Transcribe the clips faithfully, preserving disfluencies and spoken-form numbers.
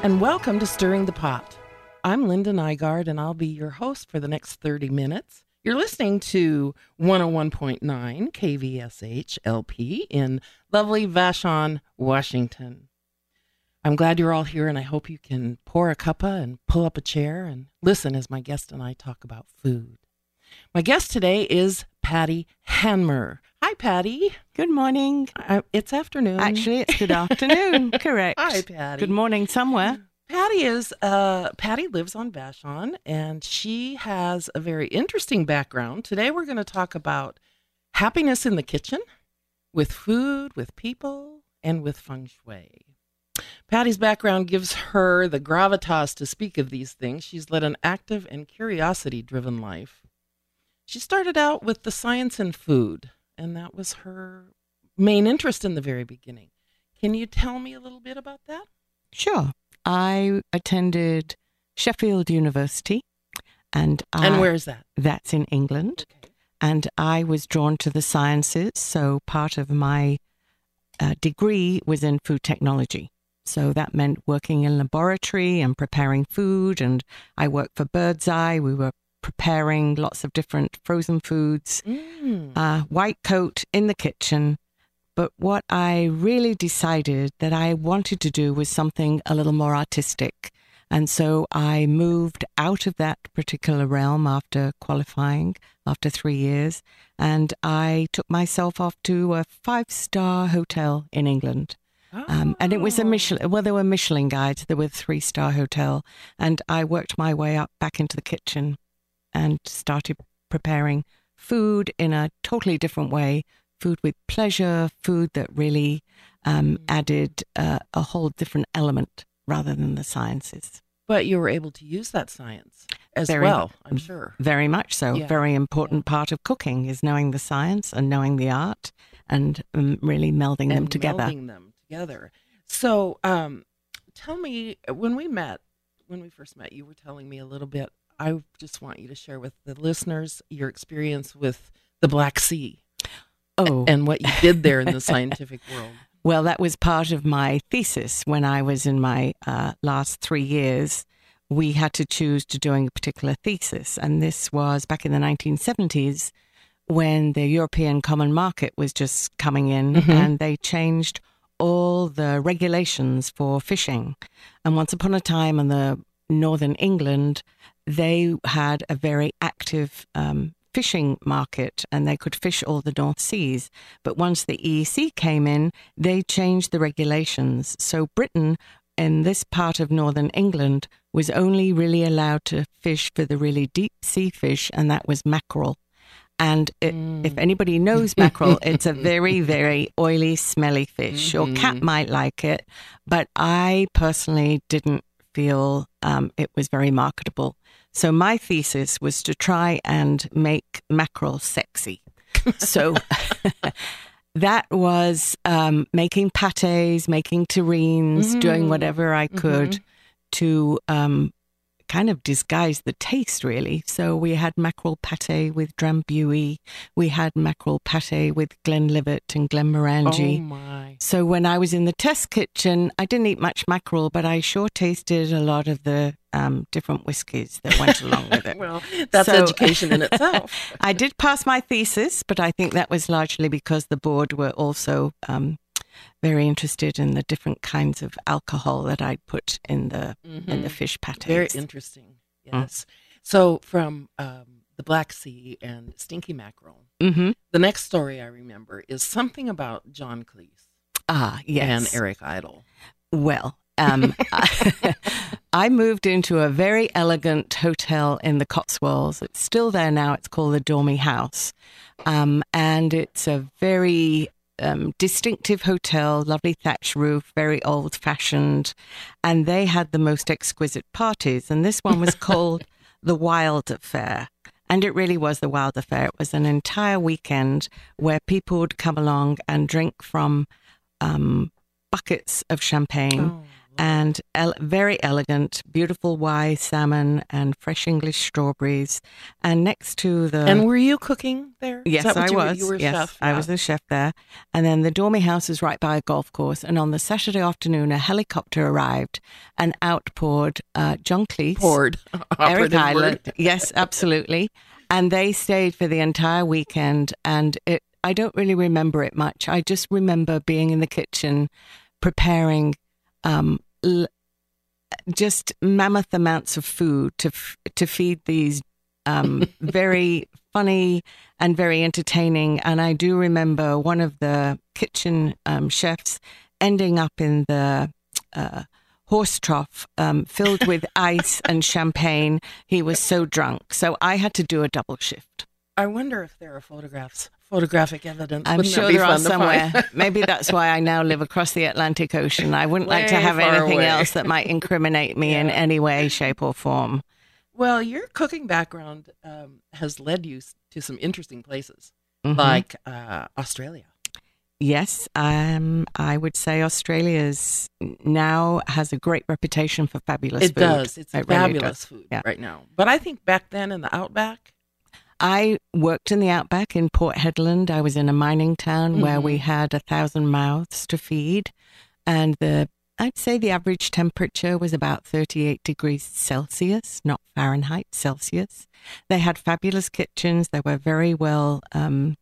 and welcome to Stirring the Pot. I'm Linda Nygaard, and I'll be your host for the next thirty minutes. You're listening to one oh one point nine K V S H L P in lovely Vashon, Washington. I'm glad you're all here, and I hope you can pour a cuppa and pull up a chair and listen as my guest and I talk about food. My guest today is Patty Hanmer. Hi, Patty. Good morning. Uh, it's afternoon. Actually, it's good afternoon. Correct. Hi, Patty. Good morning somewhere. Patty is, uh, Patty lives on Vashon, and she has a very interesting background. Today we're going to talk about happiness in the kitchen, with food, with people, and with feng shui. Patty's background gives her the gravitas to speak of these things. She's led an active and curiosity-driven life. She started out with the science in food, and that was her main interest in the very beginning. Can you tell me a little bit about that? Sure. I attended Sheffield University. And, I, and where is that? That's in England. Okay. And I was drawn to the sciences, so part of my uh, degree was in food technology. So that meant working in laboratory and preparing food, and I worked for Birdseye. We were preparing lots of different frozen foods, Mm. uh, white coat in the kitchen. But what I really decided that I wanted to do was something a little more artistic. And so I moved out of that particular realm after qualifying, after three years, and I took myself off to a five-star hotel in England. Oh. Um, and it was a Michelin, well, there were Michelin guides, there were a three-star hotel, and I worked my way up back into the kitchen and started preparing food in a totally different way, food with pleasure, food that really um, Mm. added uh, a whole different element rather than the sciences. But you were able to use that science as Very- well, I'm sure. Very much so. Yeah. Very important part of cooking is knowing the science and knowing the art and um, really melding them And together. melding them together. So um, tell me, when we met, when we first met, you were telling me a little bit. I just want you to share with the listeners your experience with the Black Sea Oh, and what you did there in the scientific world. well, that was part of my thesis when I was in my uh, last three years. We had to choose to doing a particular thesis, and this was back in the nineteen seventies when the European Common Market was just coming in, Mhm. and they changed all the regulations for fishing. And once upon a time in the northern England, they had a very active um, fishing market, and they could fish all the North Seas. But once the E E C came in, they changed the regulations. So Britain, in this part of northern England, was only really allowed to fish for the really deep sea fish, and that was mackerel. And it, Mm. if anybody knows mackerel, it's a very, very oily, smelly fish. Your cat Mhm. might like it, but I personally didn't feel um, it was very marketable. So my thesis was to try and make mackerel sexy. So that was um, making pâtés, making terrines, Mm. doing whatever I could Mhm. to um, kind of disguise the taste, really. So we had mackerel pâté with Drambuie. We had mackerel pâté with Glenlivet and Glenmorangie. Oh, my. So when I was in the test kitchen, I didn't eat much mackerel, but I sure tasted a lot of the um, different whiskies that went along with it. Well, that's So- education in itself. I did pass my thesis, but I think that was largely because the board were also um, very interested in the different kinds of alcohol that I'd put in the in the Mhm. fish pâtés. Very interesting. Yes. So from um, the Black Sea and stinky mackerel, Mm-hmm. the next story I remember is something about John Cleese Ah, yes. and Eric Idle. Well, um, I, I moved into a very elegant hotel in the Cotswolds. It's still there now. It's called the Dormy House. Um, and it's a very um, distinctive hotel, lovely thatch roof, very old-fashioned. And they had the most exquisite parties. And this one was called the Wild Affair. And it really was the Wild Affair. It was an entire weekend where people would come along and drink from um, buckets of champagne. Oh, and el- very elegant, beautiful Y salmon and fresh English strawberries. And next to the... And were you cooking there? Is Yes, that what I you were- was. You were a yes, chef. I Yeah. was the chef there. And then the Dormy House is right by a golf course. And on the Saturday afternoon, a helicopter arrived and outpoured uh, John Cleese, Poured. Eric Operative Island. word. Yes, absolutely. And they stayed for the entire weekend. And it, I don't really remember it much. I just remember being in the kitchen preparing um, l- just mammoth amounts of food to f- to feed these um, very funny and very entertaining. And I do remember one of the kitchen um, chefs ending up in the uh, horse trough um, filled with ice and champagne. He was so drunk. So I had to do a double shift. I wonder if there are photographs, photographic evidence. I'm Wouldn't that sure be there are fun to somewhere. find? Maybe that's why I now live across the Atlantic Ocean. I wouldn't like to Way have far anything away. else that might incriminate me in Yeah. any way, shape, or form. Well, your cooking background um, has led you s- to some interesting places, Mhm. like uh, Australia. Yes, um, I would say Australia's now has a great reputation for fabulous It food. does. It's It really fabulous does. food Yeah. right now. But I think back then in the Outback, I worked in the outback in Port Hedland. I was in a mining town where we Mhm. had a thousand mouths to feed, and the I'd say the average temperature was about thirty-eight degrees Celsius, not Fahrenheit, Celsius. They had fabulous kitchens. They were very well um,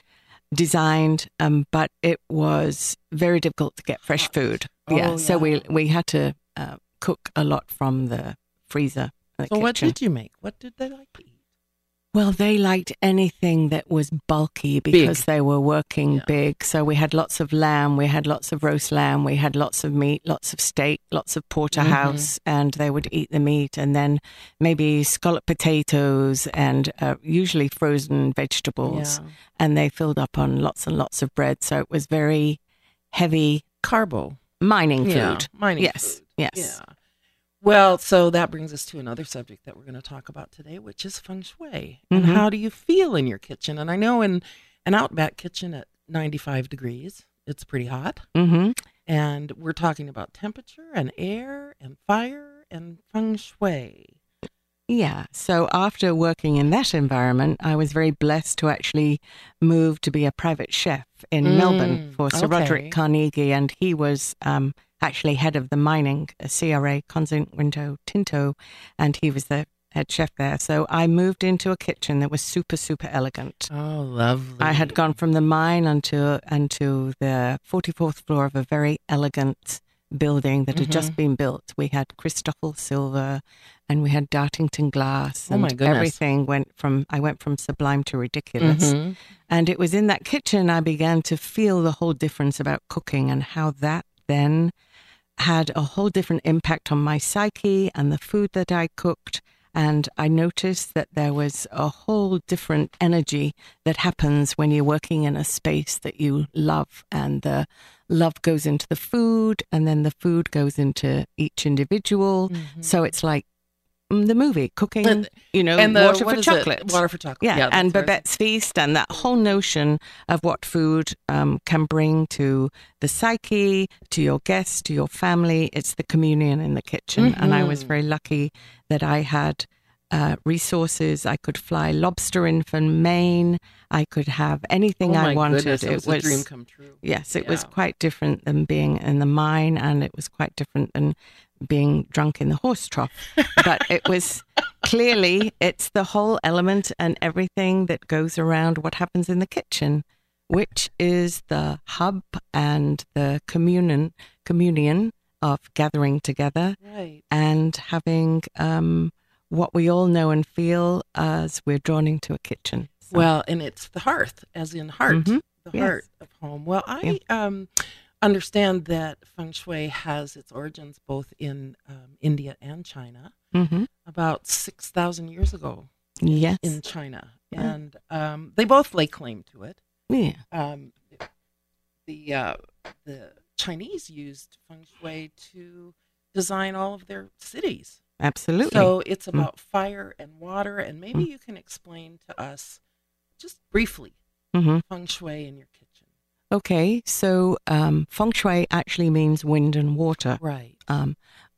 designed, um, but it was very difficult to get fresh Hot. food. Oh, yeah, so we yeah. we had to uh, cook a lot from the freezer. The so what kitchen. did you make? What did they like to eat? Well, they liked anything that was bulky because Big. they were working Yeah. big. So we had lots of lamb, we had lots of roast lamb, we had lots of meat, lots of steak, lots of porterhouse, and they would eat the meat, and then maybe scalloped potatoes and uh, usually frozen vegetables. Yeah. And they filled up on lots and lots of bread. So it was very heavy Carbo. mining Yeah, food. mining yes, food. yes. Yeah. Well, so that brings us to another subject that we're going to talk about today, which is feng shui. And Mhm. how do you feel in your kitchen? And I know in an Outback kitchen at ninety-five degrees, it's pretty hot. Mm-hmm. And we're talking about temperature and air and fire and feng shui. Yeah. So after working in that environment, I was very blessed to actually move to be a private chef in Mm, Melbourne for Sir okay. Roderick Carnegie. And he was um, actually head of the mining, uh, C R A, Constant Rinto Tinto, and he was the head chef there. So I moved into a kitchen that was super, super elegant. Oh, lovely. I had gone from the mine onto, onto the forty-fourth floor of a very elegant building that had just Mhm. been built. We had Christoffel silver and we had Dartington glass. Oh, And my goodness. everything went from, I went from sublime to ridiculous. Mhm. And it was in that kitchen I began to feel the whole difference about cooking and how that then had a whole different impact on my psyche and the food that I cooked. And I noticed that there was a whole different energy that happens when you're working in a space that you love, and the love goes into the food, and then the food goes into each individual. Mhm. So it's like mm, the movie, cooking, And- you know, And the, water what for is it? chocolate. Water for chocolate. Yeah, that's and what I was- Babette's Feast and that whole notion of what food um, can bring to the psyche, to your guests, to your family. It's the communion in the kitchen. And I was Mhm. very lucky that I had uh, resources. I could fly lobster in from Maine. I could have anything oh I my wanted. Goodness, it was, a dream come true. Yes, it was Yeah. quite different than being in the mine, and it was quite different than being drunk in the horse trough. But it was clearly, it's the whole element and everything that goes around what happens in the kitchen, which is the hub and the communion, communion of gathering together Right. and having um, what we all know and feel as we're drawn into a kitchen. So- Well, and it's the hearth, as in heart, Mhm. the Yes. heart of home. Well, I um, understand that feng shui has its origins both in um, India and China Mhm. about six thousand years ago Yes. in China. Right. And um, they both lay claim to it. Yeah. Um, the, uh, the Chinese used feng shui to design all of their cities. Absolutely. So it's about fire and water, and maybe you can explain to us just briefly hmm feng shui in your kitchen. Okay, so um, feng shui actually means wind and water. Right. Um,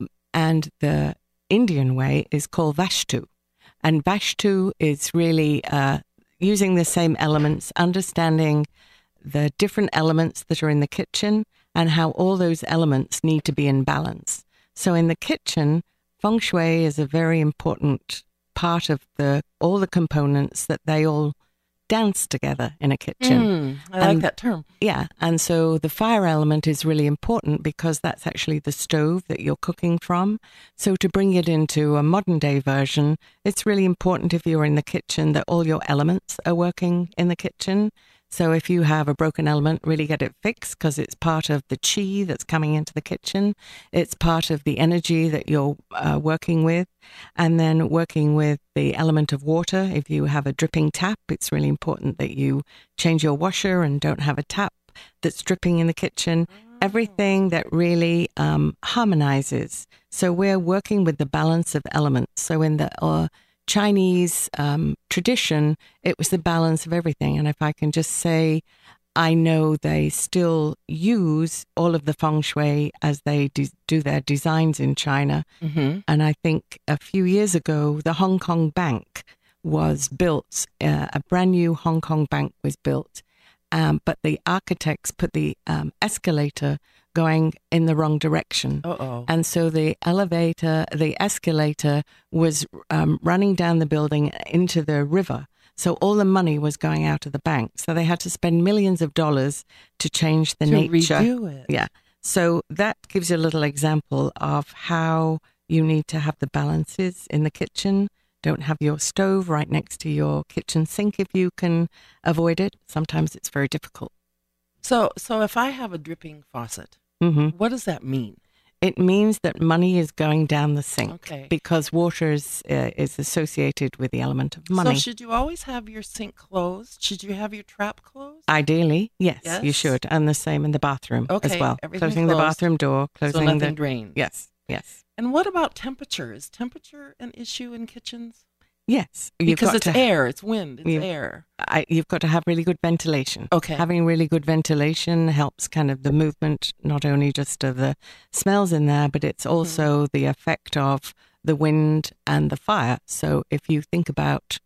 and the Indian way is called Vastu. And Vastu is really uh, using the same elements, understanding the different elements that are in the kitchen and how all those elements need to be in balance. So in the kitchen, feng shui is a very important part of the all the components that they all dance together in a kitchen. Mm, I like And- that term. Yeah, and so the fire element is really important because that's actually the stove that you're cooking from. So to bring it into a modern day version, it's really important if you're in the kitchen that all your elements are working in the kitchen. So if you have a broken element, really get it fixed because it's part of the chi that's coming into the kitchen. It's part of the energy that you're uh, working with. And then working with the element of water. If you have a dripping tap, it's really important that you change your washer and don't have a tap that's dripping in the kitchen. Everything that really um, harmonizes. So we're working with the balance of elements. So in the uh, Chinese um, tradition, it was the balance of everything. And if I can just say, I know they still use all of the feng shui as they de- do their designs in China. Mm-hmm. And I think a few years ago, the Hong Kong Bank was built, uh, a brand new Hong Kong bank was built. Um, but the architects put the um, escalator going in the wrong direction. Uh-oh. And so the elevator, the escalator was um, running down the building into the river. So all the money was going out of the bank. So they had to spend millions of dollars to change the to nature. redo it. Yeah. So that gives you a little example of how you need to have the balances in the kitchen. Don't have your stove right next to your kitchen sink if you can avoid it. Sometimes it's very difficult. So, so if I have a dripping faucet, hmm what does that mean? It means that money is going down the sink Okay. because water is, uh, is associated with the element of money. So should you always have your sink closed? Should you have your trap closed? Ideally, yes, Yes? you should. And the same in the bathroom as Okay, well. everything Closing the closed, bathroom door, so closing nothing the... drains. Yes, yes. And what about temperature? Is temperature an issue in kitchens? Yes. You've Because got it's to, air, it's wind, it's you- air. I, you've got to have really good ventilation. Okay. Having really good ventilation helps kind of the movement, not only just of the smells in there, but it's also the effect of the wind and the fire. So if you think about,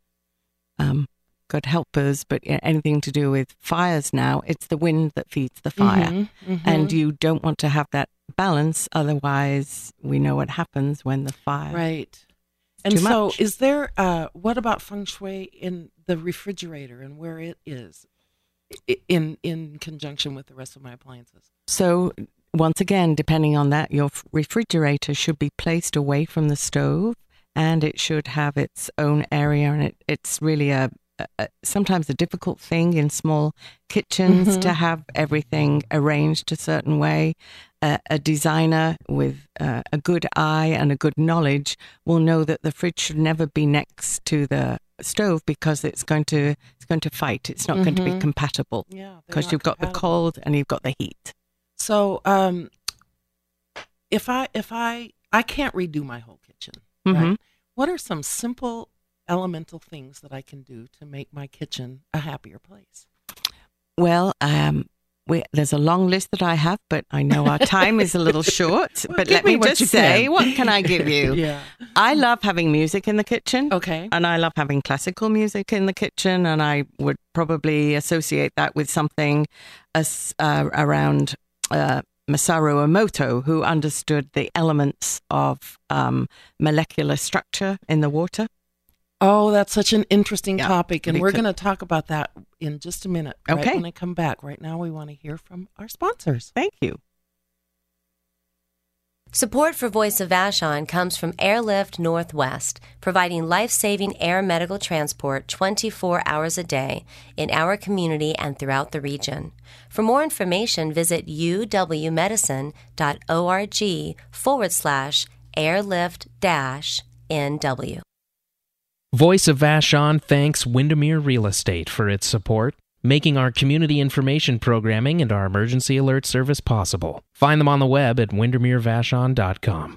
um, God help us, but yeah, anything to do with fires now, it's the wind that feeds the fire. Mhm, mhm. And you don't want to have that balance. Otherwise, we know what happens when the fire... Right. And too so much. is there, uh, what about feng shui in the refrigerator and where it is i- in in conjunction with the rest of my appliances? So once again, depending on that, your f- refrigerator should be placed away from the stove and it should have its own area. And it, it's really a, a, a sometimes a difficult thing in small kitchens Mhm. to have everything arranged a certain way. Uh, a designer with uh, a good eye and a good knowledge will know that the fridge should never be next to the stove because it's going to it's going to fight. It's not going to be Mhm. compatible Yeah. they're because not you've got the compatible. cold and you've got the heat. So, um, if I if I I can't redo my whole kitchen, Mhm. right? What are some simple elemental things that I can do to make my kitchen a happier place? Well, um, we, there's a long list that I have, but I know our time is a little short. Well, but give let me me what just you say, can. what can I give you? Yeah. I love having music in the kitchen. Okay. And I love having classical music in the kitchen, and I would probably associate that with something as, uh, around uh, Masaru Emoto, who understood the elements of um, molecular structure in the water. Oh, that's such an interesting Yeah, topic, and we're because- going to talk about that in just a minute. Right Okay. when I come back. Right now, we want to hear from our sponsors. Thank you. Support for Voice of Vashon comes from Airlift Northwest, providing life-saving air medical transport twenty-four hours a day in our community and throughout the region. For more information, visit uwmedicine.org forward slash airlift dash NW. Voice of Vashon thanks Windermere Real Estate for its support, making our community information programming and our emergency alert service possible. Find them on the web at windermere vashon dot com.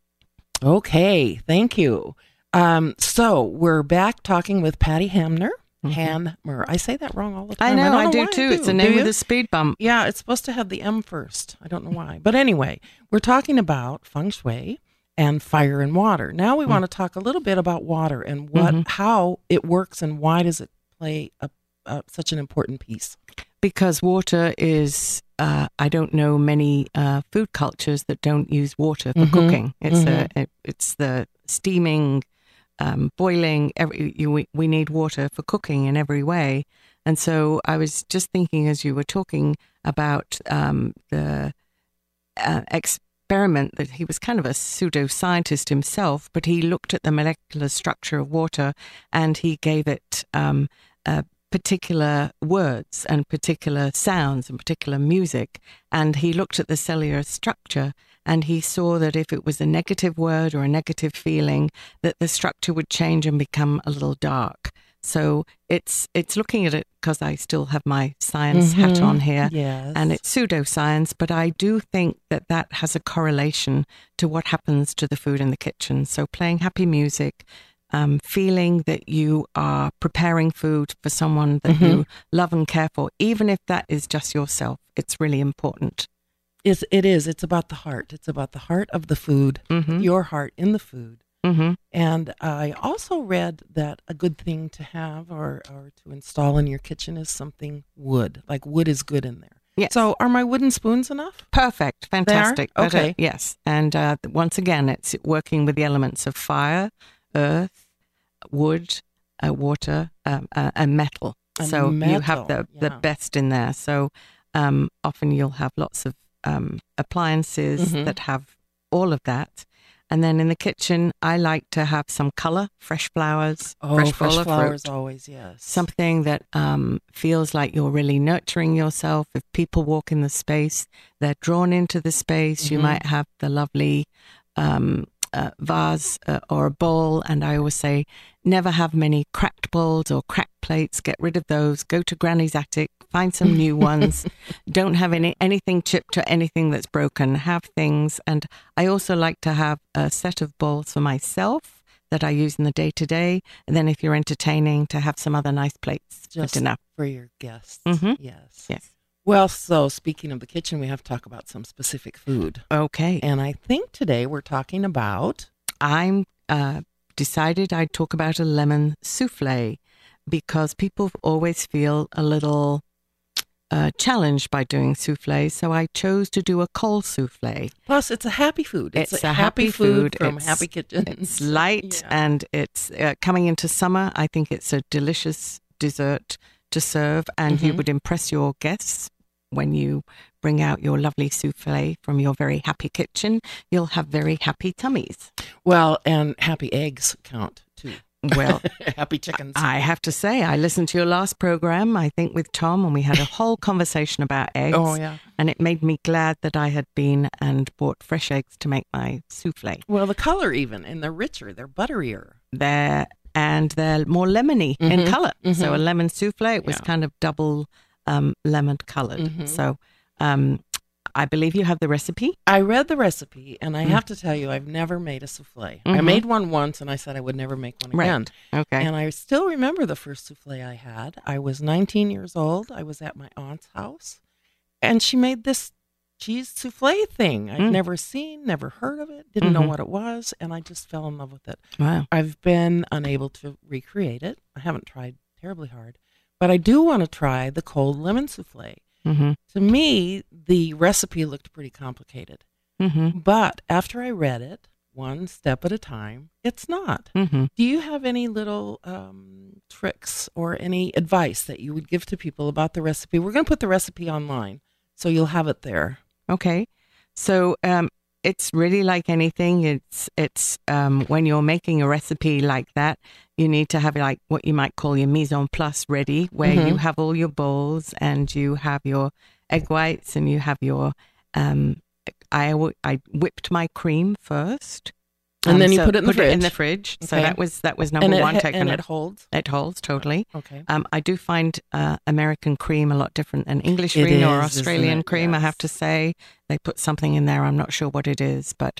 Okay, thank you. Um, so we're back talking with Patty Hamner, Mhm. Hammer. I say that wrong all the I time. know, don't I do why too. It's the Do name you? of the speed bump. Yeah, it's supposed to have the M first. I don't know why. But anyway, we're talking about feng shui and fire and water. Now we Mm. want to talk a little bit about water and what, Mhm. how it works and why does it play a, a, such an important piece. Because water is, uh, I don't know many uh, food cultures that don't use water for Mhm. cooking. It's Mhm. a, it, it's the steaming, um, boiling. Every you, we, we need water for cooking in every way. And so I was just thinking as you were talking about um, the uh, experiment that he was kind of a pseudoscientist himself, but he looked at the molecular structure of water and he gave it um, a particular words and particular sounds and particular music. And he looked at the cellular structure and he saw that if it was a negative word or a negative feeling, that the structure would change and become a little dark. So it's it's looking at it because I still have my science hat Mhm. on here. Yes. And it's pseudoscience, but I do think that that has a correlation to what happens to the food in the kitchen. So playing happy music, um, feeling that you are preparing food for someone that Mhm. you love and care for, even if that is just yourself, it's really important. It's, it is. It's about the heart. It's about the heart of the food, Mhm. your heart in the food. Mm-hmm. And I also read that a good thing to have or, or to install in your kitchen is something wood. Like wood is good in there. Yes. So are my wooden spoons enough? Perfect. Fantastic. There? Better- Okay. yes. And uh, once again, it's working with the elements of fire, earth, wood, uh, water, um, uh, and metal. And so you have metal, the, the yeah. best in there. So um, often you'll have lots of um, appliances Mhm. that have all of that. And then in the kitchen, I like to have some color, fresh flowers, Oh, fresh, fresh bowl of flowers fruit. always, yes. Something that um, feels like you're really nurturing yourself. If people walk in the space, they're drawn into the space. You Mhm. might have the lovely um, uh, vase uh, or a bowl. And I always say, never have many cracked bowls or cracked plates. Get rid of those. Go to Granny's attic. Find some new ones. Don't have any anything chipped or anything that's broken. Have things. And I also like to have a set of bowls for myself that I use in the day to day. And then if you're entertaining, to have some other nice plates Just for dinner. for your guests. Mhm. Yes. Yes. Well, so speaking of the kitchen, we have to talk about some specific food. Okay. And I think today we're talking about I'm uh, decided I'd talk about a lemon souffle because people always feel a little uh, challenged by doing souffle. So I chose to do a cold souffle. plus it's a happy food. It's, It's a, a happy, happy food, food. from It's- Happy Kitchens. It's light Yeah. and it's uh, coming into summer. I think it's a delicious dessert to serve, and you Mhm. would impress your guests when you bring out your lovely souffle from your very happy kitchen. You'll have very happy tummies. Well, and happy eggs count too. Well, Happy chickens. I have to say, I listened to your last program, I think with Tom, and we had a whole conversation about eggs. Oh, yeah. And it made me glad that I had been and bought fresh eggs to make my souffle. Well, the color even, and they're richer, they're butterier. They're, and they're more lemony in Mhm, color. So mhm. a lemon souffle, it was Yeah. kind of double um, lemon colored. Mhm. So um, I believe you have the recipe. I read the recipe, and I Mm. have to tell you, I've never made a souffle. I Mhm. made one once, and I said I would never make one Right. again. Okay. And I still remember the first souffle I had. I was nineteen years old. I was at my aunt's house, and she made this cheese souffle thing I'd Mm. never seen, never heard of it, didn't know Mhm. what it was, and I just fell in love with it. Wow. I've been unable to recreate it. I haven't tried terribly hard, but I do want to try the cold lemon souffle. Mm-hmm. To me, the recipe looked pretty complicated, Mm-hmm. but after I read it, one step at a time, it's not. Mm-hmm. Do you have any little um, tricks or any advice that you would give to people about the recipe? We're going to put the recipe online, so you'll have it there. Okay. So um, it's really like anything. It's it's um, when you're making a recipe like that, you need to have like what you might call your mise en place ready, where Mhm. you have all your bowls and you have your egg whites and you have your. Um, I w- I whipped my cream first, And Um, then you so put it in the put it in fridge. the fridge. So Okay. that was that was number and it, one ha- technique. and it holds. It holds totally. Okay. Um, I do find uh, American cream a lot different than English It cream or is, isn't Australian it? cream, I have Yes. to say. They put something in there, I'm not sure what it is, but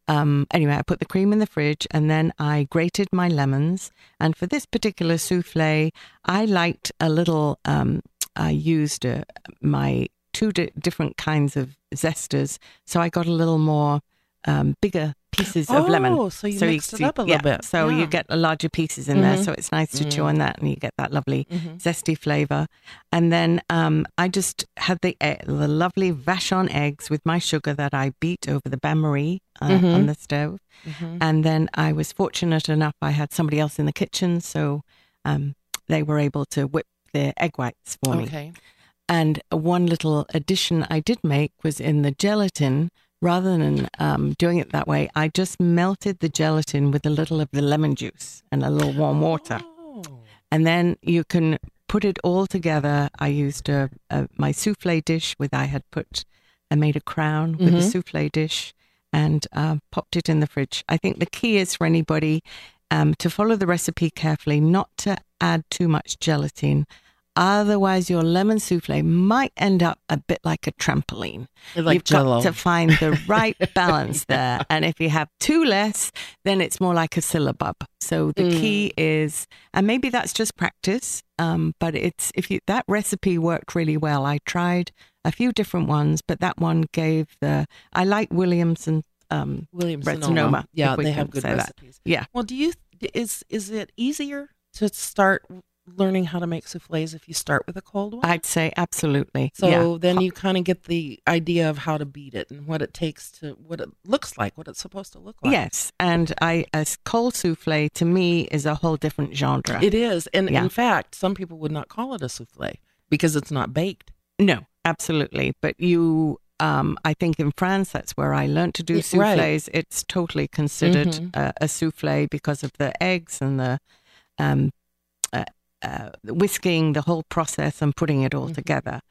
um, anyway, I put the cream in the fridge, and then I grated my lemons. And for this particular souffle, I liked a little, um, I used uh, my two di- different kinds of zesters. So I got a little more um, bigger pieces of oh, lemon. Oh, so you so mixed you, it up a yeah, little bit. So yeah. you get larger pieces in mm-hmm. there. So it's nice to mm. chew on that, and you get that lovely mm-hmm. zesty flavor. And then um, I just had the e- the lovely Vachon eggs with my sugar that I beat over the bain-marie uh, mm-hmm. on the stove. Mm-hmm. And then I was fortunate enough, I had somebody else in the kitchen, so um, they were able to whip the egg whites for me. Okay. And one little addition I did make was in the gelatin. Rather than um, doing it that way, I just melted the gelatin with a little of the lemon juice and a little warm water. Oh. And then you can put it all together. I used a, a, my souffle dish with, I had put, I made a crown with mm-hmm. a souffle dish and uh, popped it in the fridge. I think the key is for anybody um, to follow the recipe carefully, not to add too much gelatin. Otherwise, your lemon souffle might end up a bit like a trampoline. Like You've Jell-O. got to find the right balance there. And if you have too less, then it's more like a syllabub. So the mm. key is, and maybe that's just practice, um, but it's if you that recipe worked really well. I tried a few different ones, but that one gave the, I like Williamson um, Williams Sonoma. Yeah, they have good recipes. That. Yeah. Well, do you, is is it easier to start learning how to make souffles if you start with a cold one? I'd say absolutely. So yeah. then you kind of get the idea of how to beat it and what it takes to, what it looks like, what it's supposed to look like. Yes. And I, a cold souffle to me is a whole different genre. It is. And yeah. in fact, some people would not call it a souffle because it's not baked. No, absolutely. But you, um, I think in France, that's where I learned to do Yeah, souffles. right. It's totally considered Mhm. a, a souffle because of the eggs and the um, uh, uh, whisking, the whole process and putting it all Mhm. together.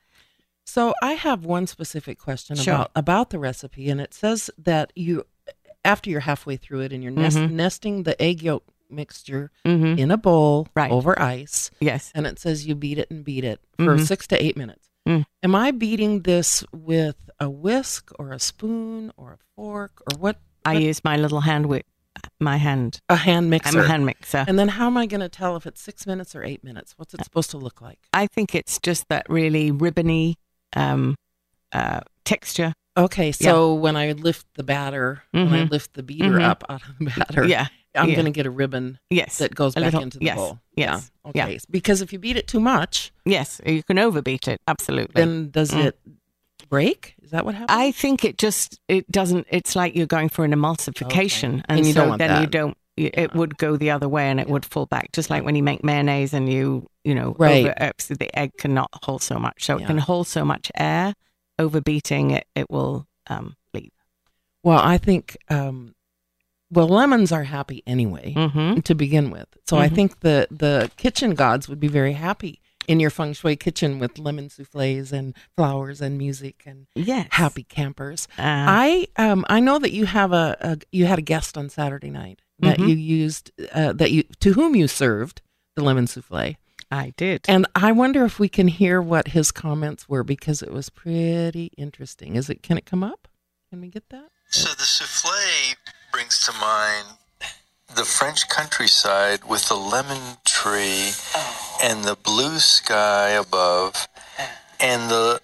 So I have one specific question Sure. about, about the recipe, and it says that you, after you're halfway through it and you're nest, Mhm. nesting the egg yolk mixture Mm-hmm. in a bowl Right. over ice, Yes. and it says you beat it and beat it for Mhm. six to eight minutes. Mm. Am I beating this with a whisk or a spoon or a fork or what? I what- use my little hand whip, my hand. a hand mixer. I'm a hand mixer. And then how am I going to tell if it's six minutes or eight minutes? What's it supposed to look like? I think it's just that really ribbony um, uh, texture. Okay, so when I lift the batter, when I Mhm. lift the beater Mhm. up out of the batter, Yeah. I'm yeah. going to get a ribbon Yes. that goes A back little- into the yes, bowl. yes, Yeah. Okay. Because if you beat it too much, Yes. You can overbeat it. Absolutely. then does Mm. it break? Is that what happens? I think it just, it doesn't, it's like you're going for an emulsification. Okay. And, And you so don't want then that. you don't, you- it would go the other way and it would fall back. Just like when you make mayonnaise and you, you know, Right. over, so the egg cannot hold so much. So Yeah. it can hold so much air. Overbeating it, it will um, leave. Well, I think, um, well, lemons are happy anyway Mm-hmm. to begin with. So I Mhm. think the, the kitchen gods would be very happy in your feng shui kitchen with lemon souffles and flowers and music and Yes. happy campers. Uh, I um I know that you have a, a you had a guest on Saturday night that Mhm. you used uh, that you to whom you served the lemon souffle, I did. and I wonder if we can hear what his comments were because it was pretty interesting. Is it? Can it come up? Can we get that? So the souffle brings to mind the French countryside with the lemon tree and the blue sky above and the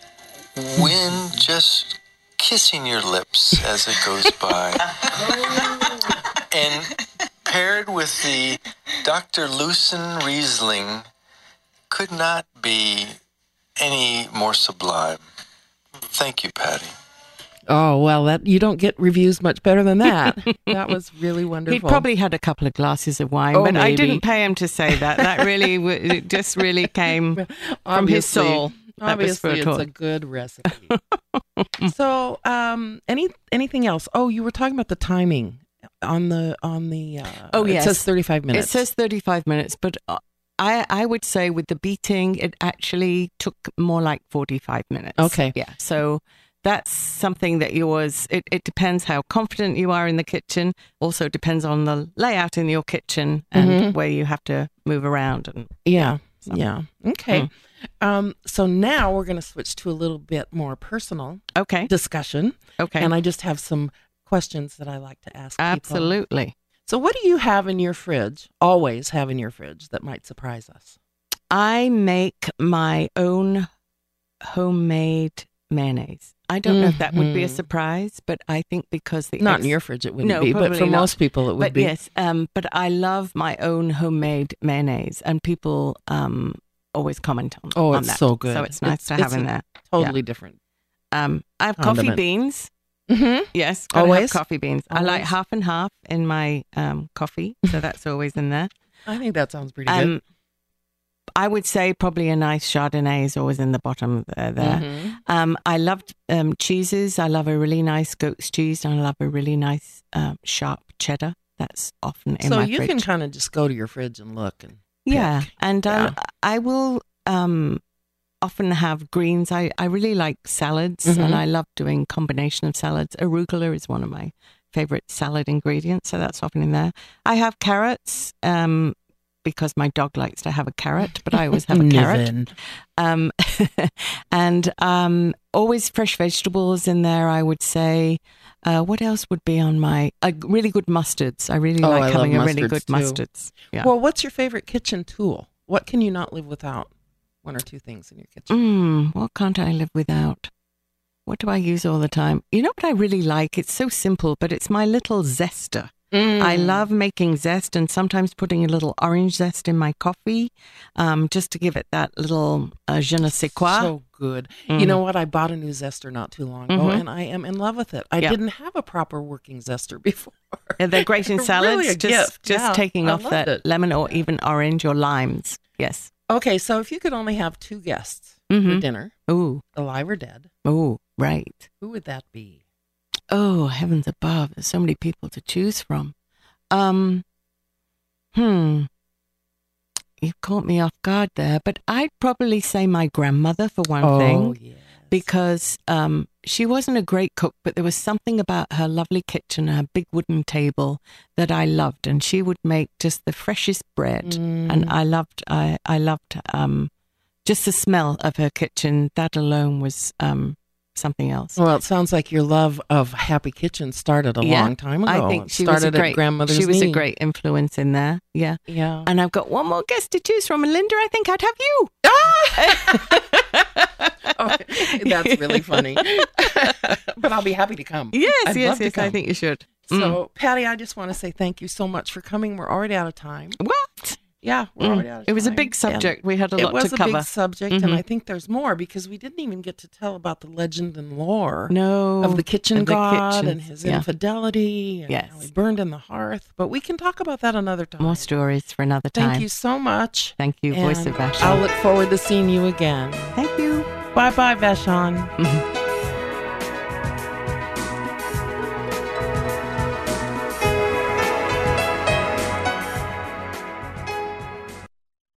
wind just kissing your lips as it goes by. And paired with the Doctor Lucen Riesling could not be any more sublime. Thank you, Patty. Oh well, that you don't get reviews much better than that. That was really wonderful. He'd probably had a couple of glasses of wine, Oh, but I maybe. didn't pay him to say that. That really, w- it just really came from his Obviously- soul. That was for Obviously, it's talk. a good recipe. So, um, any anything else? Oh, you were talking about the timing on the on the. Uh, Oh, it yes. says thirty-five minutes. It says thirty-five minutes, but uh, I I would say with the beating, it actually took more like forty-five minutes. Okay. Yeah. So that's something that yours, it, it depends how confident you are in the kitchen. Also depends on the layout in your kitchen and Mhm. where you have to move around. And Yeah. So- Yeah. Okay. Mm. Um, so now we're going to switch to a little bit more personal Okay. discussion. Okay. And I just have some questions that I like to ask people. Absolutely. So what do you have in your fridge, always have in your fridge, that might surprise us? I make my own homemade mayonnaise. I don't know if that would be a Mhm. surprise, but I think because the Not ex- in your fridge, it wouldn't No, be, but probably for not. most people, it would but be. yes, um, but I love my own homemade mayonnaise, and people um, always comment on, Oh, on it's that. so good. So it's nice It's- to have it's in a there. Totally different. Um, I have coffee Condiment. beans. Mm-hmm. Yes, gotta have Always? coffee beans. I like Always? half and half in my um, coffee, so that's always in there. I think that sounds pretty good. Um, I would say probably a nice Chardonnay is always in the bottom there. there. Mhm. Um, I loved um, cheeses. I love a really nice goat's cheese, and I love a really nice um, sharp cheddar. That's often in So my you fridge. can kind of just go to your fridge and look. and Yeah, pick. and Yeah. I, I will um, often have greens. I, I really like salads, Mhm. and I love doing combination of salads. Arugula is one of my favorite salad ingredients, so that's often in there. I have carrots um, because my dog likes to have a carrot, but I always have a carrot. Niven. Um, and um, always fresh vegetables in there, I would say. Uh, what else would be on my uh, really good mustards? I really Oh, like I love having a really mustards, good too. mustards. Yeah. Well, what's your favorite kitchen tool? What can you not live without? One or two things in your kitchen. Mm, what can't I live without? What do I use all the time? You know what I really like? It's so simple, but it's my little zester. Mm. I love making zest and sometimes putting a little orange zest in my coffee, um, just to give it that little uh, je ne sais quoi. So good. Mm. You know what? I bought a new zester not too long ago, Mhm. and I am in love with it. I Yeah. didn't have a proper working zester before. Yeah, they're great in Really salads. a just gift. just Yeah, taking I off loved that it. lemon or even orange or limes. Yes. Okay, so if you could only have two guests for Mhm. dinner, Ooh, alive or dead, ooh, right. who would that be? Oh, heavens above. There's so many people to choose from. Um, hmm. You've caught me off guard there, but I'd probably say my grandmother for one Oh, thing, yes. because um, she wasn't a great cook, but there was something about her lovely kitchen, her big wooden table that I loved, and she would make just the freshest bread, Mm. and I loved, I, I loved um, just the smell of her kitchen. That alone was um, something else. Well, it sounds like your love of Happy Kitchen started a Yeah, long time ago. I think It she was a started great at grandmother's She was a knee. great influence in there. Yeah. Yeah. And I've got one more guest to choose from. And Linda, I think I'd have you. Oh, that's really funny. But I'll be happy to come. Yes, I'd yes, love to yes. I come. think you should. Mm. So, Patty, I just want to say thank you so much for coming. We're already out of time. What? Yeah, we're Mm. already out of time. It was a big And subject. We had a It lot was to a cover. big subject, Mhm. and I think there's more because we didn't even get to tell about the legend and lore No. of the kitchen of the god kitchens, and his yeah. infidelity and Yes. how he burned in the hearth. But we can talk about that another time. More stories for another time. Thank you so much. Thank you, Voice And of Vashon. I'll look forward to seeing you again. Thank you. Bye bye, Vashon. Mhm.